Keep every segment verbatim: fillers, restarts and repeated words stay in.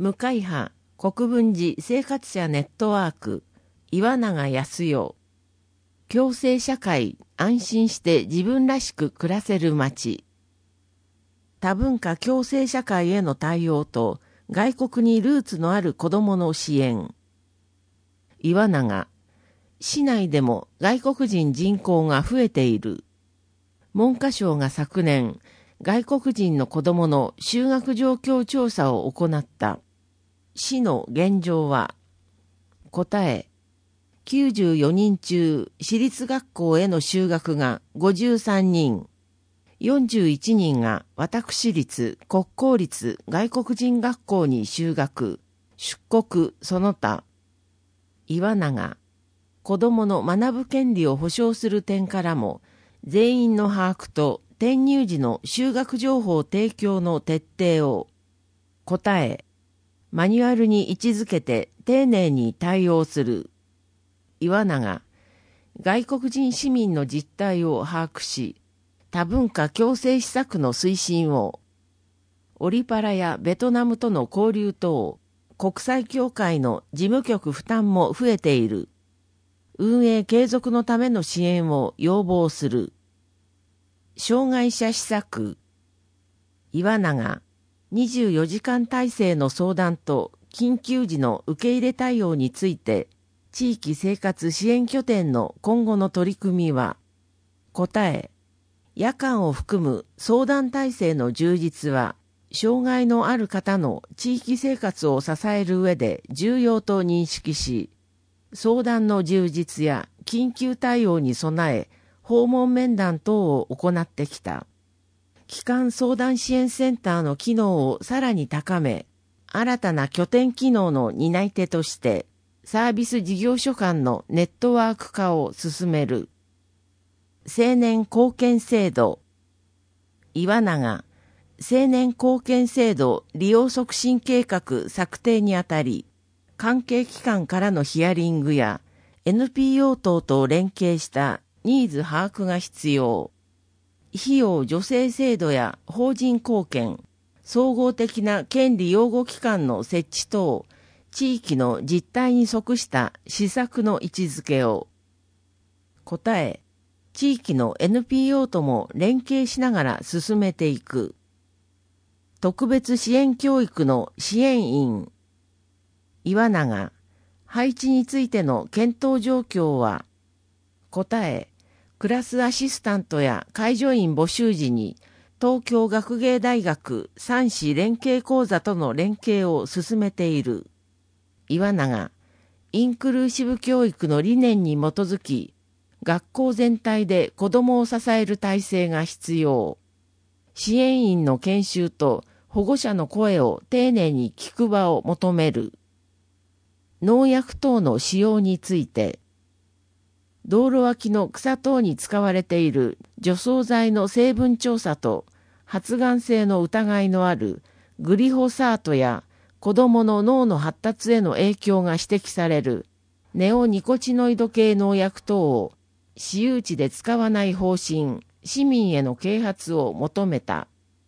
向派国分寺生活者ネットワーク岩永康代。共生社会、安心して自分らしく暮らせる街。多文化共生社会への対応と外国にルーツのある子どもの支援。岩永。市内でも外国人人口が増えている。文科省が昨年、外国人の子どもの就学状況調査を行った。市の現状は、答え、きゅうじゅうよにん中、私立学校への就学がごじゅうさんにん、よんじゅういちにんが私立、国公立、外国人学校に就学、出国、その他。岩永、子どもの学ぶ権利を保障する点からも、全員の把握と転入時の就学情報提供の徹底を、答え、マニュアルに位置づけて丁寧に対応する。岩永、外国人市民の実態を把握し、多文化共生施策の推進を、オリパラやベトナムとの交流等、国際協会の事務局負担も増えている。運営継続のための支援を要望する。障害者施策。岩永、にじゅうよじかん体制の相談と緊急時の受け入れ対応について、地域生活支援拠点の今後の取り組みは、答え、夜間を含む相談体制の充実は、障害のある方の地域生活を支える上で重要と認識し、相談の充実や緊急対応に備え、訪問面談等を行ってきた。基幹相談支援センターの機能をさらに高め、新たな拠点機能の担い手として、サービス事業所間のネットワーク化を進める。青年貢献制度。岩永、青年貢献制度利用促進計画策定にあたり、関係機関からのヒアリングや エヌピーオー 等と連携したニーズ把握が必要。費用助成制度や法人貢献、総合的な権利擁護機関の設置等、地域の実態に即した施策の位置づけを。答え、地域の エヌピーオー とも連携しながら進めていく。特別支援教育の支援員。岩永、配置についての検討状況は、答え、クラスアシスタントや介助員募集時に、東京学芸大学三市連携講座との連携を進めている。岩永、インクルーシブ教育の理念に基づき、学校全体で子どもを支える体制が必要。支援員の研修と保護者の声を丁寧に聞く場を求める。農薬等の使用について、道路脇の草等に使われている除草剤の成分調査と発がん性の疑いのあるグリホサートや子どもの脳の発達への影響が指摘されるネオニコチノイド系農薬等を私有地で使わない方針、市民への啓発を求めた。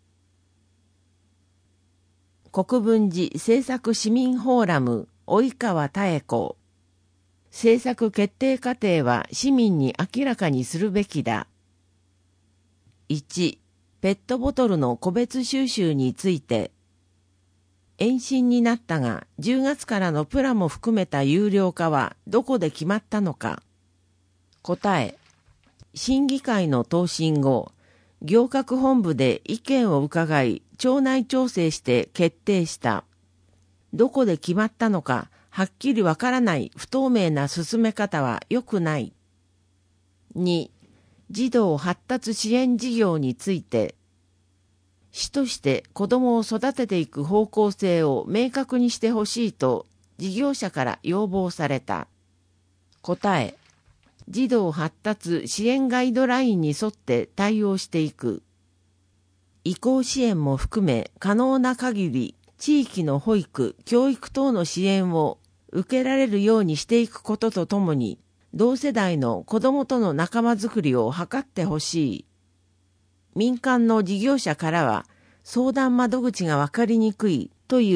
国分寺政策市民フォーラム及川妙子。政策決定過程は市民に明らかにするべきだ。いち、ペットボトルの個別収集について、延伸になったがじゅうがつからのプラも含めた有料化はどこで決まったのか。答え、審議会の答申後、行革本部で意見を伺い、庁内調整して決定した。どこで決まったのか、はっきりわからない不透明な進め方は良くない。に、児童発達支援事業について、市として子どもを育てていく方向性を明確にしてほしいと事業者から要望された。答え、児童発達支援ガイドラインに沿って対応していく。移行支援も含め可能な限り地域の保育、教育等の支援を受けられるようにしていくこととともに、同世代の子どもとの仲間づくりを図ってほしい。民間の事業者からは、相談窓口がわかりにくいという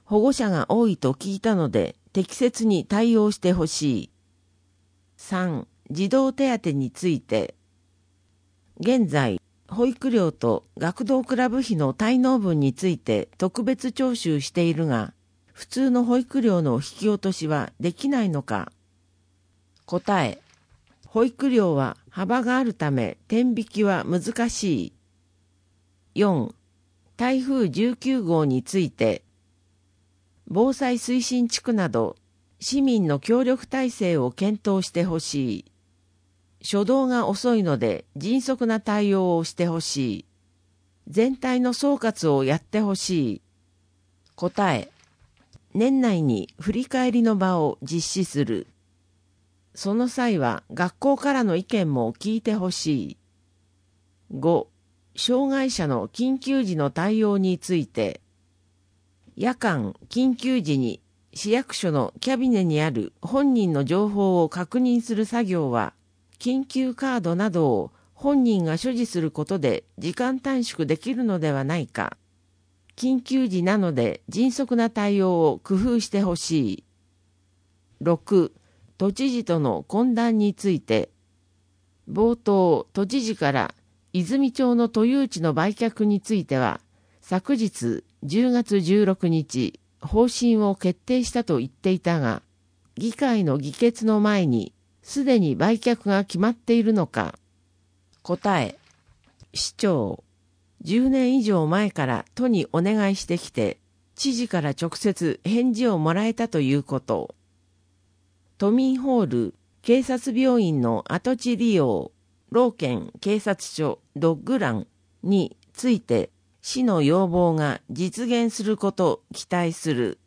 保護者が多いと聞いたので適切に対応してほしい。さん. 児童手当について、現在、保育料と学童クラブ費の滞納分について特別徴収しているが、普通の保育料の引き落としはできないのか。答え、保育料は幅があるため天引きは難しい。よん. 台風じゅうきゅうごうについて、防災推進地区など市民の協力体制を検討してほしい。初動が遅いので迅速な対応をしてほしい。全体の総括をやってほしい。答え、年内に振り返りの場を実施する。その際は学校からの意見も聞いてほしい。ご. 障害者の緊急時の対応について、夜間緊急時に市役所のキャビネにある本人の情報を確認する作業は、緊急カードなどを本人が所持することで時間短縮できるのではないか。緊急時なので迅速な対応を工夫してほしい。ろく. 都知事との懇談について、冒頭、都知事から泉町の都有地の売却については、昨日じゅうがつじゅうろくにち、方針を決定したと言っていたが、議会の議決の前に、すでに売却が決まっているのか。答え、市長、じゅうねん以上前から都にお願いしてきて、知事から直接返事をもらえたということ。都民ホール、警察病院の跡地利用、老県警察署ドッグランについて、市の要望が実現すること期待する。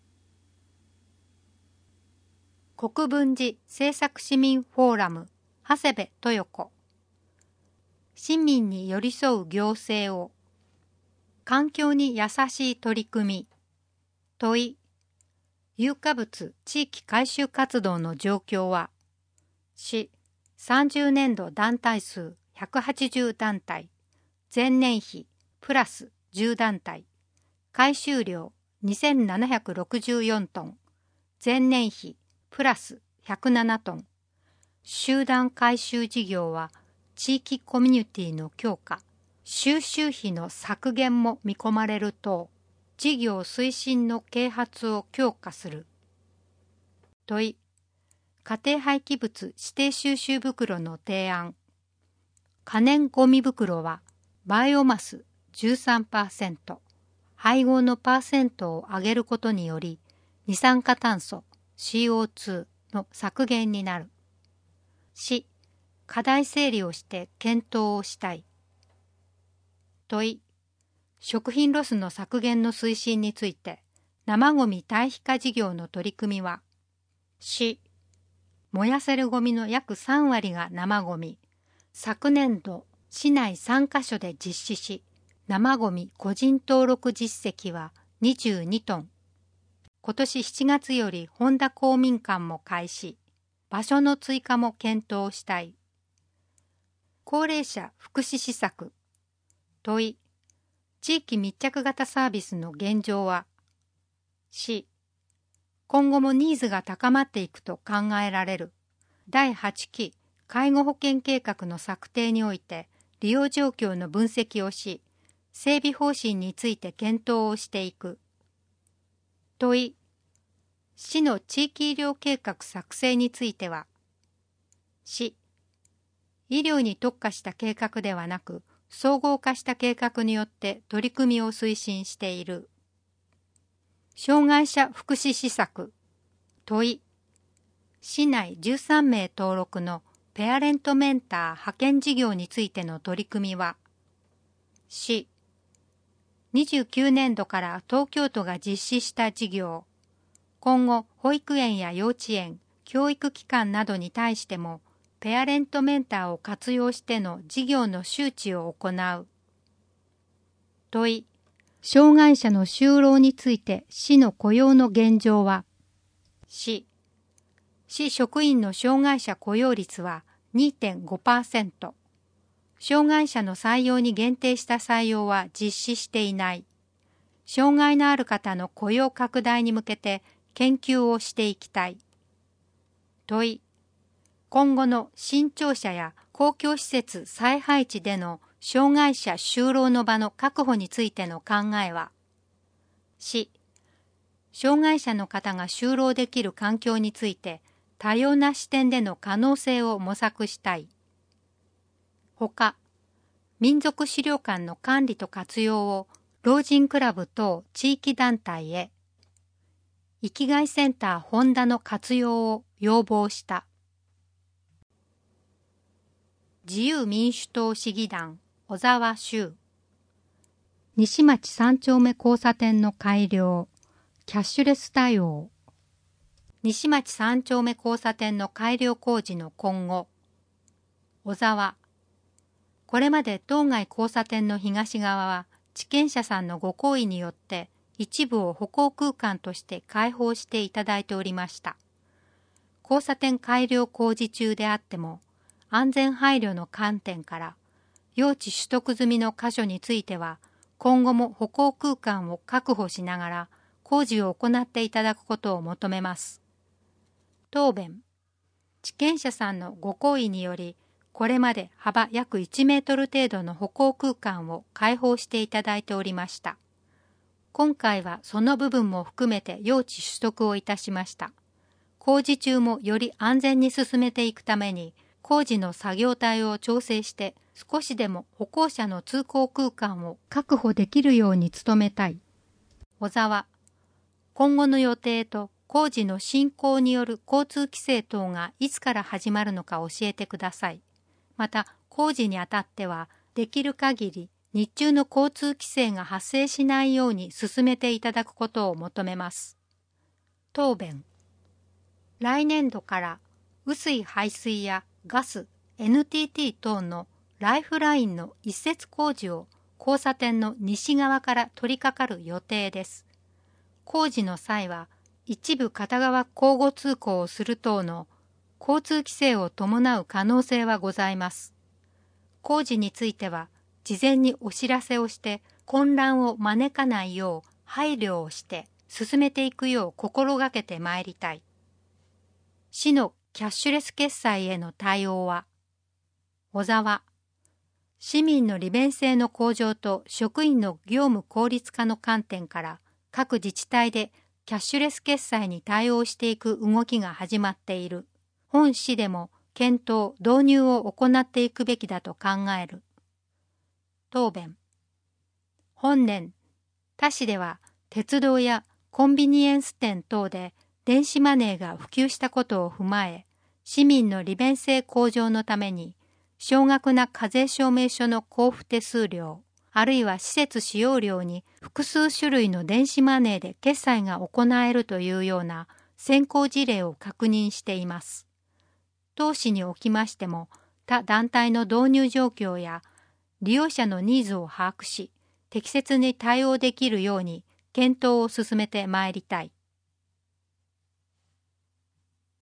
国分寺政策市民フォーラム長谷部豊子、市民に寄り添う行政を、環境に優しい取り組み。問い、有価物地域回収活動の状況は、市さんじゅうねんど団体数ひゃくはちじゅうだんたい、前年比プラスじゅうだんたい、回収量にせんななひゃくろくじゅうよんトン、前年比プラスひゃくななトン。集団回収事業は地域コミュニティの強化、収集費の削減も見込まれる等、事業推進の啓発を強化する。問い、家庭廃棄物指定収集袋の提案。可燃ごみ袋はバイオマス じゅうさんパーセント、配合のパーセントを上げることにより、二酸化炭素 シーオーツー の削減になる。市、課題整理をして検討をしたい。問い、食品ロスの削減の推進について、生ごみ堆肥化事業の取り組みは、市、燃やせるごみの約さんわりが生ごみ。昨年度、市内さんかしょで実施し、生ごみ個人登録実績はにじゅうにトン。今年しちがつより本田公民館も開始、場所の追加も検討したい。高齢者福祉施策。問い、地域密着型サービスの現状は、市、今後もニーズが高まっていくと考えられる。だいはちき介護保険計画の策定において利用状況の分析をし、整備方針について検討をしていく。問い、市の地域医療計画作成については、市、医療に特化した計画ではなく、総合化した計画によって取り組みを推進している。障害者福祉施策。問い、市内じゅうさんめい登録のペアレントメンター派遣事業についての取り組みは、市、にじゅうきゅうねんどから東京都が実施した事業、今後保育園や幼稚園、教育機関などに対しても、ペアレントメンターを活用しての事業の周知を行う。問い、障害者の就労について市の雇用の現状は、市、市職員の障害者雇用率は にてんごパーセント。障害者の採用に限定した採用は実施していない。 障害のある方の雇用拡大に向けて研究をしていきたい。問い、今後の新庁舎や公共施設再配置での障害者就労の場の確保についての考えは。し、障害者の方が就労できる環境について多様な視点での可能性を模索したい。ほか、民族資料館の管理と活用を老人クラブ等地域団体へ、生きがいセンターホンダの活用を要望した。自由民主党市議団小沢修、西町三丁目交差点の改良、キャッシュレス対応。西町三丁目交差点の改良工事の今後。小沢、これまで当該交差点の東側は地権者さんのご好意によって一部を歩行空間として開放していただいておりました。交差点改良工事中であっても安全配慮の観点から用地取得済みの箇所については今後も歩行空間を確保しながら工事を行っていただくことを求めます。答弁、地権者さんのご好意によりこれまで幅約いちメートル程度の歩行空間を開放していただいておりました。今回はその部分も含めて用地取得をいたしました。工事中もより安全に進めていくために工事の作業帯を調整して少しでも歩行者の通行空間を確保できるように努めたい。小沢、今後の予定と工事の進行による交通規制等がいつから始まるのか教えてください。また工事にあたってはできる限り日中の交通規制が発生しないように進めていただくことを求めます。答弁、来年度から雨水排水やガス、エヌティーティー 等のライフラインの移設工事を交差点の西側から取り掛かる予定です。工事の際は一部片側交互通行をする等の交通規制を伴う可能性はございます。工事については事前にお知らせをして混乱を招かないよう配慮をして進めていくよう心がけてまいりたい。市のキャッシュレス決済への対応は。小沢、市民の利便性の向上と職員の業務効率化の観点から各自治体でキャッシュレス決済に対応していく動きが始まっている。本市でも検討・導入を行っていくべきだと考える。答弁、本年、他市では鉄道やコンビニエンス店等で電子マネーが普及したことを踏まえ、市民の利便性向上のために、少額な課税証明書の交付手数料、あるいは施設使用料に複数種類の電子マネーで決済が行えるというような先行事例を確認しています。当市におきましても、他団体の導入状況や利用者のニーズを把握し、適切に対応できるように検討を進めてまいりたい。